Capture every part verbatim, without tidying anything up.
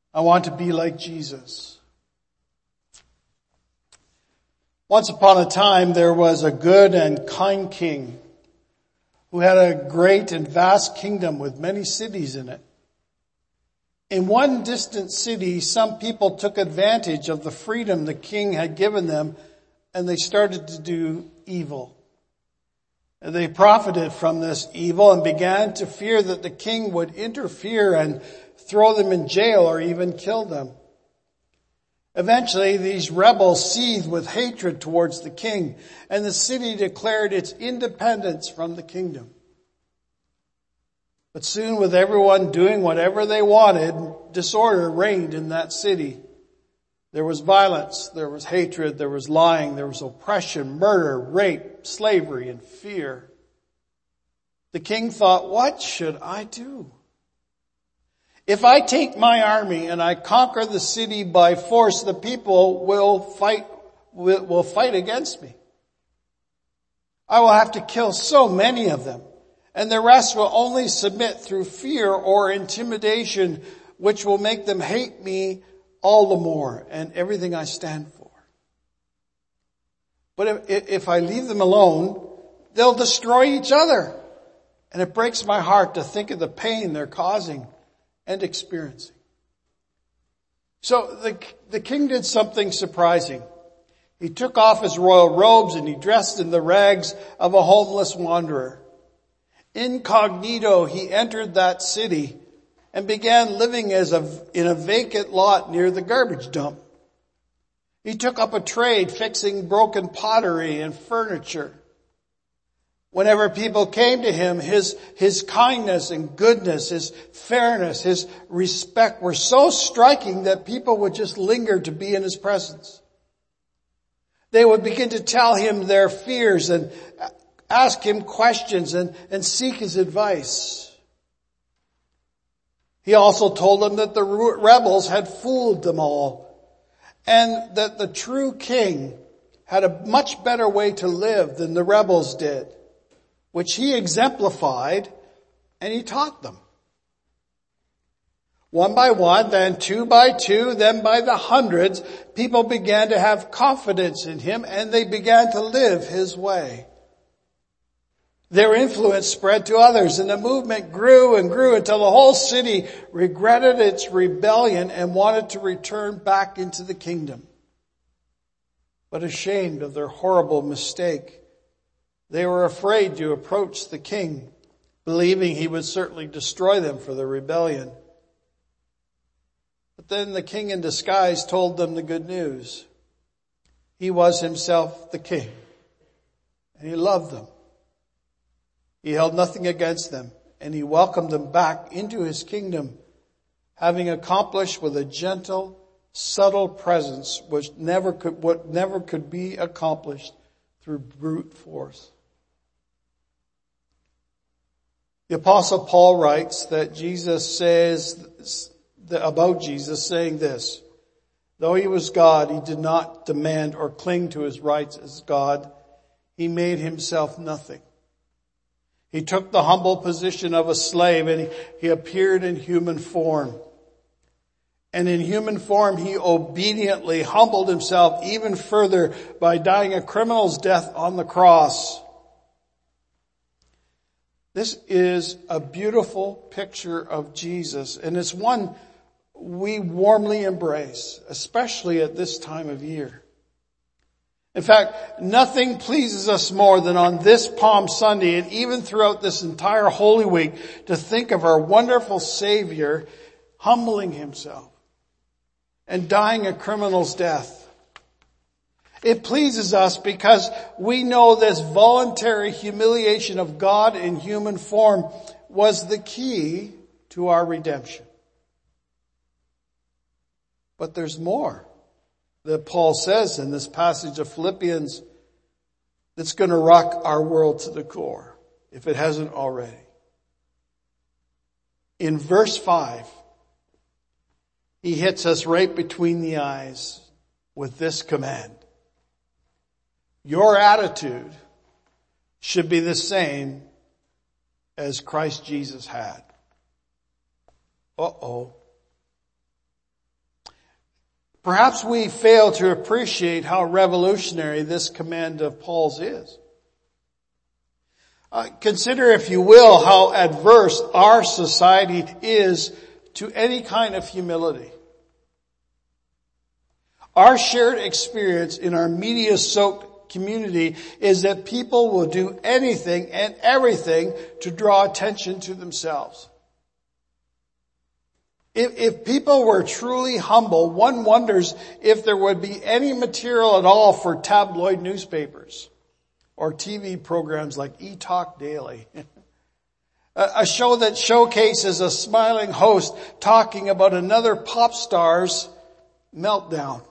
I want to be like Jesus. Once upon a time, there was a good and kind king who had a great and vast kingdom with many cities in it. In one distant city, some people took advantage of the freedom the king had given them, and they started to do evil. And they profited from this evil and began to fear that the king would interfere and throw them in jail or even kill them. Eventually, these rebels seethed with hatred towards the king, and the city declared its independence from the kingdom. But soon, with everyone doing whatever they wanted, disorder reigned in that city. There was violence, there was hatred, there was lying, there was oppression, murder, rape, slavery, and fear. The king thought, what should I do? If I take my army and I conquer the city by force, the people will fight, will, will fight against me. I will have to kill so many of them, and the rest will only submit through fear or intimidation, which will make them hate me all the more and everything I stand for. But if, if I leave them alone, they'll destroy each other. And it breaks my heart to think of the pain they're causing and experiencing. So the, the king did something surprising. He took off his royal robes and he dressed in the rags of a homeless wanderer. Incognito, he entered that city and began living as a, in a vacant lot near the garbage dump. He took up a trade fixing broken pottery and furniture. Whenever people came to him, his, his kindness and goodness, his fairness, his respect were so striking that people would just linger to be in his presence. They would begin to tell him their fears and ask him questions and, and seek his advice. He also told them that the rebels had fooled them all and that the true king had a much better way to live than the rebels did, which he exemplified and he taught them. One by one, then two by two, then by the hundreds, people began to have confidence in him and they began to live his way. Their influence spread to others and the movement grew and grew until the whole city regretted its rebellion and wanted to return back into the kingdom. But ashamed of their horrible mistake, they were afraid to approach the king, believing he would certainly destroy them for their rebellion. But then the king in disguise told them the good news. He was himself the king, and he loved them. He held nothing against them, and he welcomed them back into his kingdom, having accomplished with a gentle, subtle presence which never could, what never could be accomplished through brute force. The Apostle Paul writes that Jesus says, about Jesus saying this, though he was God, he did not demand or cling to his rights as God. He made himself nothing. He took the humble position of a slave and he, he appeared in human form. And in human form, he obediently humbled himself even further by dying a criminal's death on the cross. This is a beautiful picture of Jesus, and it's one we warmly embrace, especially at this time of year. In fact, nothing pleases us more than on this Palm Sunday and even throughout this entire Holy Week to think of our wonderful Savior humbling himself and dying a criminal's death. It pleases us because we know this voluntary humiliation of God in human form was the key to our redemption. But there's more that Paul says in this passage of Philippians that's going to rock our world to the core, if it hasn't already. In verse five, he hits us right between the eyes with this command. Your attitude should be the same as Christ Jesus had. Uh-oh. Perhaps we fail to appreciate how revolutionary this command of Paul's is. Uh, consider, if you will, how adverse our society is to any kind of humility. Our shared experience in our media-soaked community is that people will do anything and everything to draw attention to themselves. If, if people were truly humble, one wonders if there would be any material at all for tabloid newspapers or T V programs like E-Talk Daily. A show that showcases a smiling host talking about another pop star's meltdown.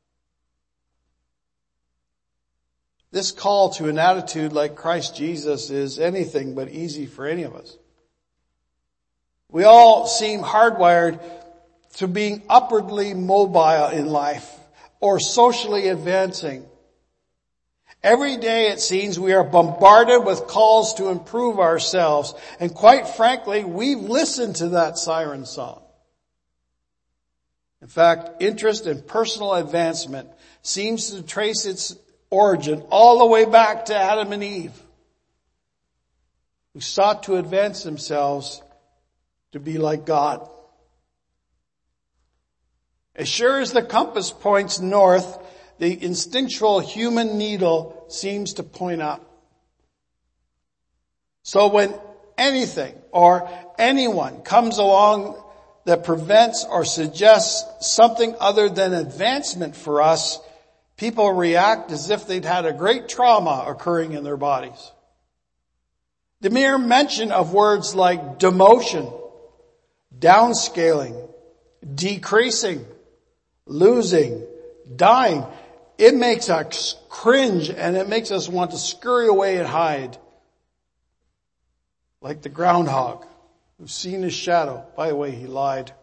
This call to an attitude like Christ Jesus is anything but easy for any of us. We all seem hardwired to being upwardly mobile in life or socially advancing. Every day it seems we are bombarded with calls to improve ourselves. And quite frankly, we've listened to that siren song. In fact, interest in personal advancement seems to trace its origin all the way back to Adam and Eve, who sought to advance themselves to be like God. As sure as the compass points north, the instinctual human needle seems to point up. So when anything or anyone comes along that prevents or suggests something other than advancement for us, people react as if they'd had a great trauma occurring in their bodies. The mere mention of words like demotion, downscaling, decreasing, losing, dying, it makes us cringe and it makes us want to scurry away and hide. Like the groundhog who's seen his shadow. By the way, he lied.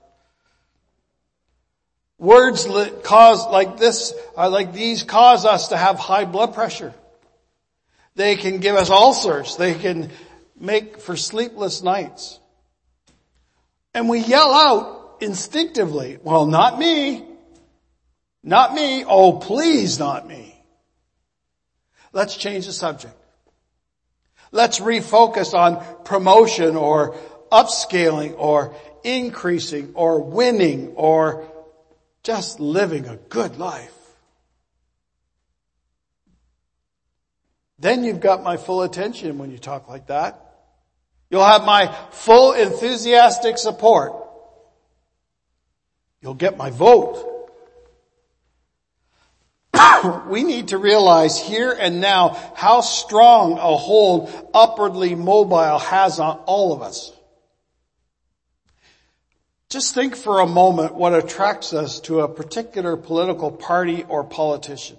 Words cause like this, uh, like these cause us to have high blood pressure. They can give us ulcers. They can make for sleepless nights. And we yell out instinctively, well, not me. Not me. Oh, please, not me. Let's change the subject. Let's refocus on promotion or upscaling or increasing or winning or just living a good life. Then you've got my full attention when you talk like that. You'll have my full enthusiastic support. You'll get my vote. We need to realize here and now how strong a hold upwardly mobile has on all of us. Just think for a moment what attracts us to a particular political party or politician.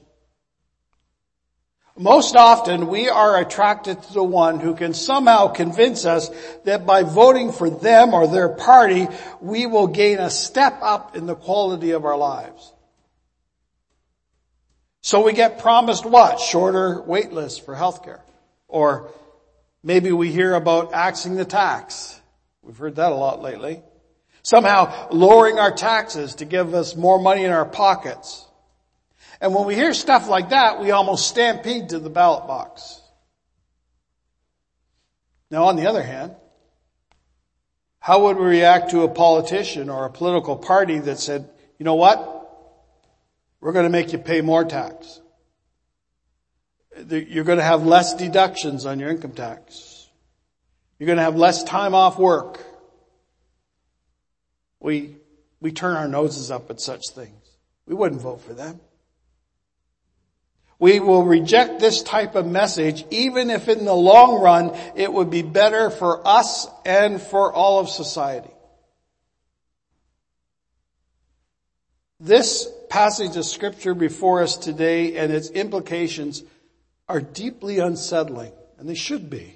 Most often we are attracted to the one who can somehow convince us that by voting for them or their party, we will gain a step up in the quality of our lives. So we get promised what? Shorter wait lists for healthcare. Or maybe we hear about axing the tax. We've heard that a lot lately. Somehow lowering our taxes to give us more money in our pockets. And when we hear stuff like that, we almost stampede to the ballot box. Now, on the other hand, how would we react to a politician or a political party that said, you know what? We're going to make you pay more tax. You're going to have less deductions on your income tax. You're going to have less time off work. We, we turn our noses up at such things. We wouldn't vote for them. We will reject this type of message even if in the long run it would be better for us and for all of society. This passage of Scripture before us today and its implications are deeply unsettling, and they should be.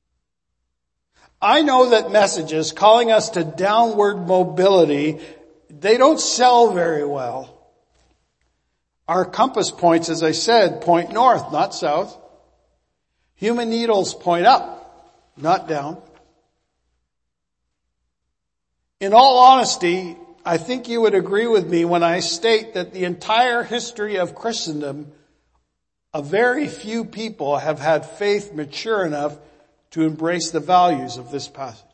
I know that messages calling us to downward mobility, they don't sell very well. Our compass points, as I said, point north, not south. Human needles point up, not down. In all honesty, I think you would agree with me when I state that the entire history of Christendom, a very few people have had faith mature enough to embrace the values of this passage.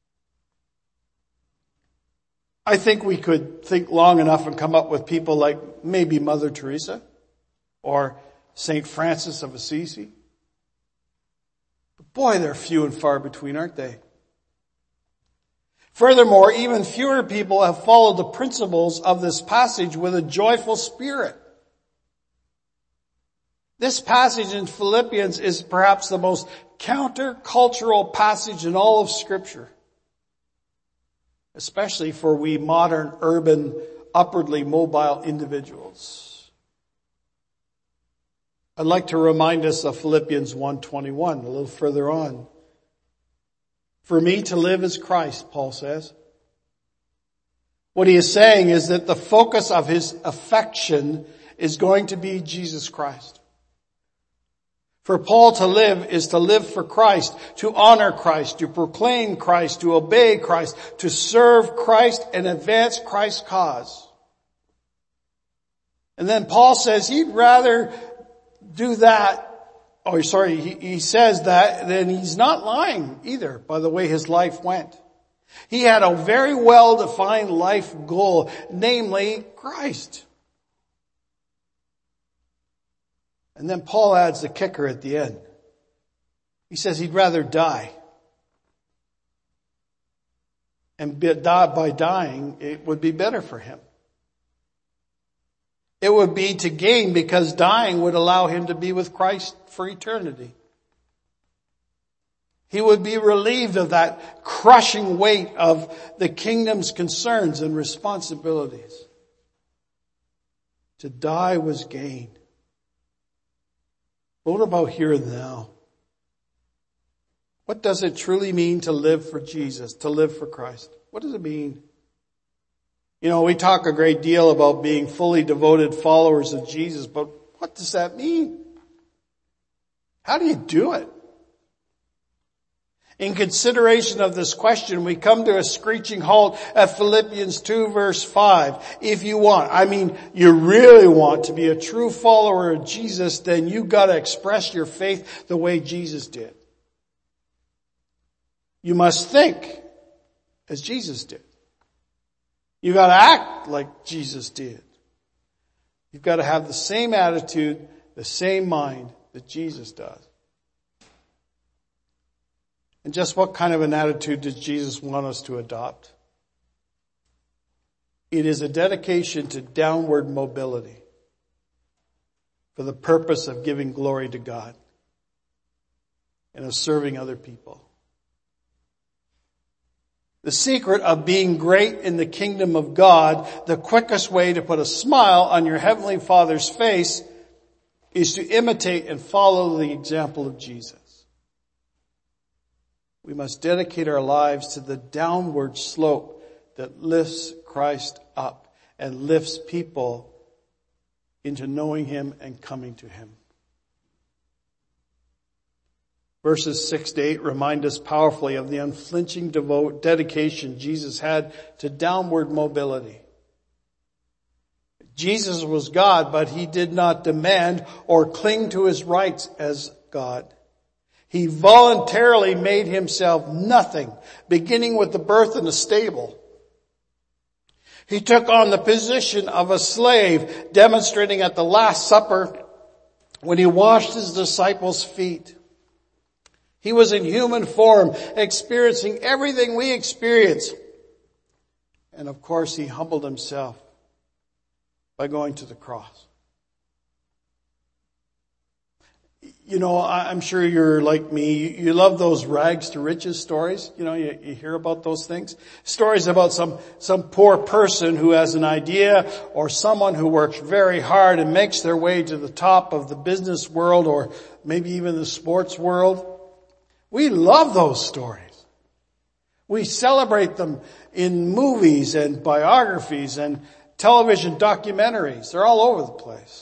I think we could think long enough and come up with people like maybe Mother Teresa or Saint Francis of Assisi. But boy, they're few and far between, aren't they? Furthermore, even fewer people have followed the principles of this passage with a joyful spirit. This passage in Philippians is perhaps the most counter-cultural passage in all of Scripture, especially for we modern, urban, upwardly mobile individuals. I'd like to remind us of Philippians one twenty-one, a little further on. For me to live is Christ, Paul says. What he is saying is that the focus of his affection is going to be Jesus Christ. For Paul to live is to live for Christ, to honor Christ, to proclaim Christ, to obey Christ, to serve Christ and advance Christ's cause. And then Paul says he'd rather do that, or sorry, he, he says that, then he's not lying either by the way his life went. He had a very well-defined life goal, namely Christ. And then Paul adds the kicker at the end. He says he'd rather die. And by dying, it would be better for him. It would be to gain because dying would allow him to be with Christ for eternity. He would be relieved of that crushing weight of the kingdom's concerns and responsibilities. To die was gain. But what about here and now? What does it truly mean to live for Jesus, to live for Christ? What does it mean? You know, we talk a great deal about being fully devoted followers of Jesus, but what does that mean? How do you do it? In consideration of this question, we come to a screeching halt at Philippians two verse five. If you want, I mean, you really want to be a true follower of Jesus, then you gotta express your faith the way Jesus did. You must think as Jesus did. You gotta act like Jesus did. You've gotta have the same attitude, the same mind that Jesus does. And just what kind of an attitude does Jesus want us to adopt? It is a dedication to downward mobility for the purpose of giving glory to God and of serving other people. The secret of being great in the kingdom of God, the quickest way to put a smile on your Heavenly Father's face, is to imitate and follow the example of Jesus. We must dedicate our lives to the downward slope that lifts Christ up and lifts people into knowing Him and coming to Him. Verses six to eight remind us powerfully of the unflinching devote dedication Jesus had to downward mobility. Jesus was God, but He did not demand or cling to His rights as God. He voluntarily made Himself nothing, beginning with the birth in a stable. He took on the position of a slave, demonstrating at the Last Supper when He washed His disciples' feet. He was in human form, experiencing everything we experience. And of course, He humbled Himself by going to the cross. You know, I'm sure you're like me. You love those rags to riches stories. You know, you, you hear about those things. Stories about some, some poor person who has an idea, or someone who works very hard and makes their way to the top of the business world, or maybe even the sports world. We love those stories. We celebrate them in movies and biographies and television documentaries. They're all over the place.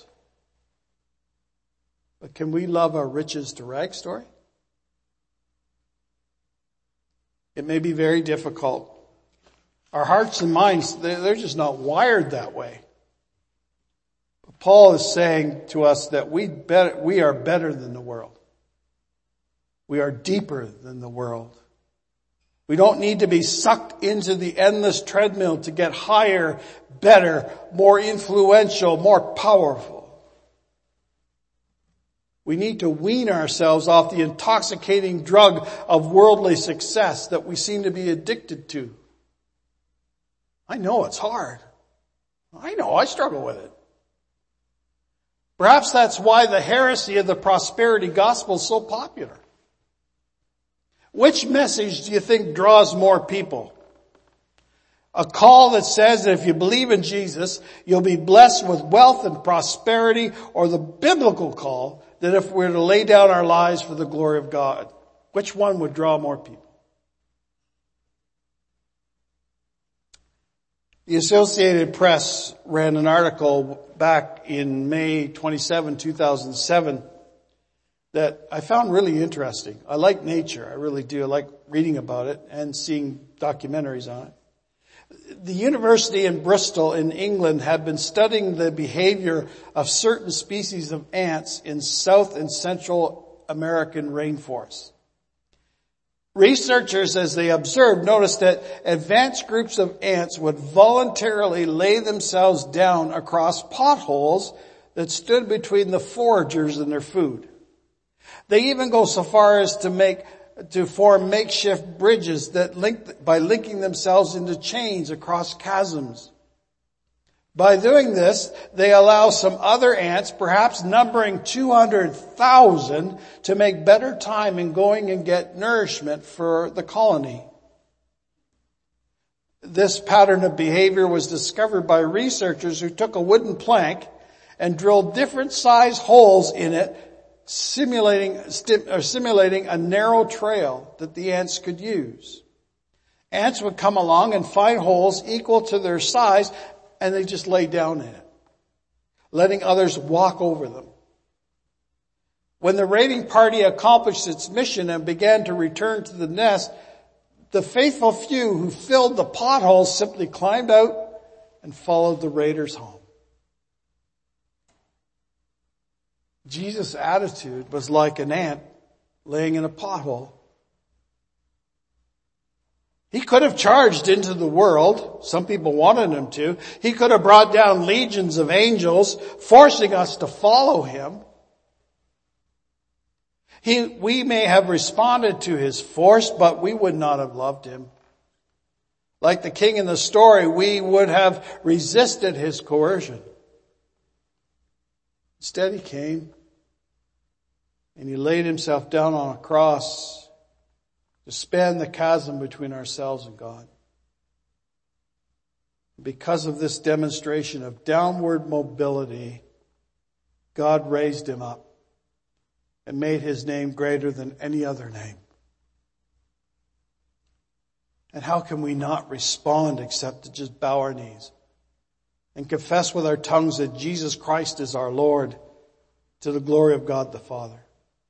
But can we love a riches to rags story? It may be very difficult. Our hearts and minds, they're just not wired that way. Paul is saying to us that we better, we are better than the world. We are deeper than the world. We don't need to be sucked into the endless treadmill to get higher, better, more influential, more powerful. We need to wean ourselves off the intoxicating drug of worldly success that we seem to be addicted to. I know it's hard. I know I struggle with it. Perhaps that's why the heresy of the prosperity gospel is so popular. Which message do you think draws more people? A call that says that if you believe in Jesus, you'll be blessed with wealth and prosperity, or the biblical call that if we're to lay down our lives for the glory of God? Which one would draw more people? The Associated Press ran an article back in May twenty-seventh, two thousand seven that I found really interesting. I like nature. I really do. I like reading about it and seeing documentaries on it. The university in Bristol in England had been studying the behavior of certain species of ants in South and Central American rainforests. Researchers, as they observed, noticed that advanced groups of ants would voluntarily lay themselves down across potholes that stood between the foragers and their food. They even go so far as to make to form makeshift bridges that link by linking themselves into chains across chasms. By doing this, they allow some other ants, perhaps numbering two hundred thousand, to make better time in going and get nourishment for the colony. This pattern of behavior was discovered by researchers who took a wooden plank and drilled different size holes in it, simulating, or simulating a narrow trail that the ants could use. Ants would come along and find holes equal to their size, and they just lay down in it, letting others walk over them. When the raiding party accomplished its mission and began to return to the nest, the faithful few who filled the potholes simply climbed out and followed the raiders home. Jesus' attitude was like an ant laying in a pothole. He could have charged into the world. Some people wanted him to. He could have brought down legions of angels, forcing us to follow him. He, we may have responded to his force, but we would not have loved him. Like the king in the story, we would have resisted his coercion. Instead, he came and he laid himself down on a cross to span the chasm between ourselves and God. Because of this demonstration of downward mobility, God raised him up and made his name greater than any other name. And how can we not respond except to just bow our knees and confess with our tongues that Jesus Christ is our Lord, to the glory of God the Father?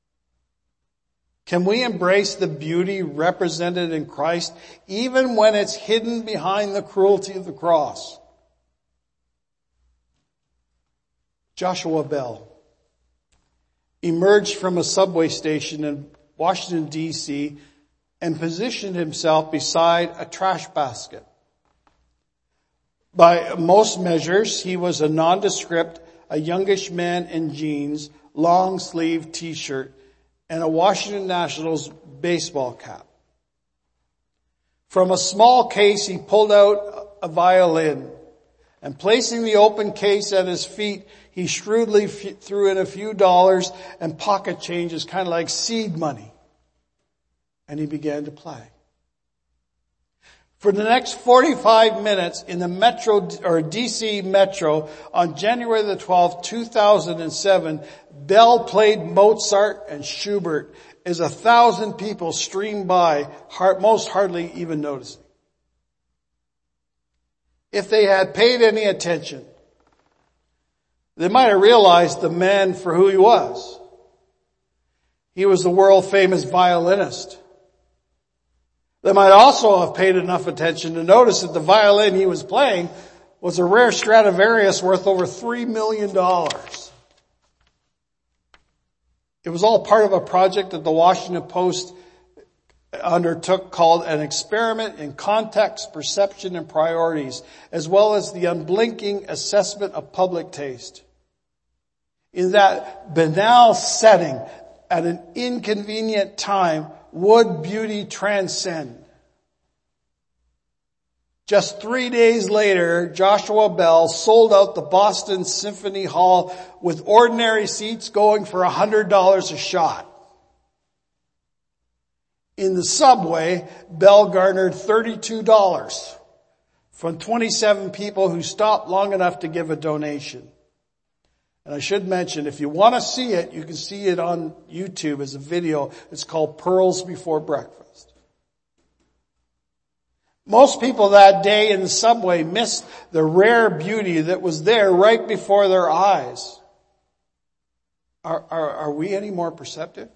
Can we embrace the beauty represented in Christ even when it's hidden behind the cruelty of the cross? Joshua Bell emerged from a subway station in Washington, D C and positioned himself beside a trash basket. By most measures, he was a nondescript, a youngish man in jeans, long-sleeved t-shirt, and a Washington Nationals baseball cap. From a small case, he pulled out a violin, and placing the open case at his feet, he shrewdly f- threw in a few dollars and pocket changes, kind of like seed money. And he began to play. For the next forty-five minutes in the Metro, or D C Metro, on January the twelfth, two thousand seven, Bell played Mozart and Schubert as a thousand people streamed by, most hardly even noticing. If they had paid any attention, they might have realized the man for who he was. He was the world famous violinist. They might also have paid enough attention to notice that the violin he was playing was a rare Stradivarius worth over three million dollars. It was all part of a project that the Washington Post undertook called An Experiment in Context, Perception, and Priorities, as well as the unblinking assessment of public taste. In that banal setting, at an inconvenient time, would beauty transcend? Just three days later, Joshua Bell sold out the Boston Symphony Hall with ordinary seats going for one hundred dollars a shot. In the subway, Bell garnered thirty-two dollars from twenty-seven people who stopped long enough to give a donation. And I should mention, if you want to see it, you can see it on YouTube as a video. It's called Pearls Before Breakfast. Most people that day in the subway missed the rare beauty that was there right before their eyes. Are, are, are we any more perceptive?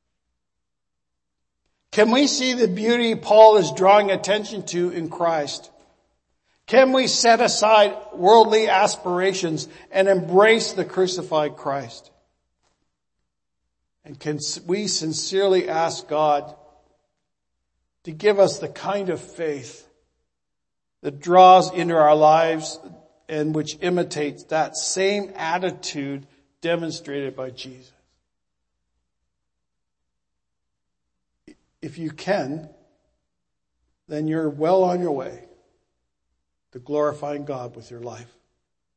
Can we see the beauty Paul is drawing attention to in Christ? Can we set aside worldly aspirations and embrace the crucified Christ? And can we sincerely ask God to give us the kind of faith that draws into our lives and which imitates that same attitude demonstrated by Jesus? If you can, then you're well on your way to glorifying God with your life.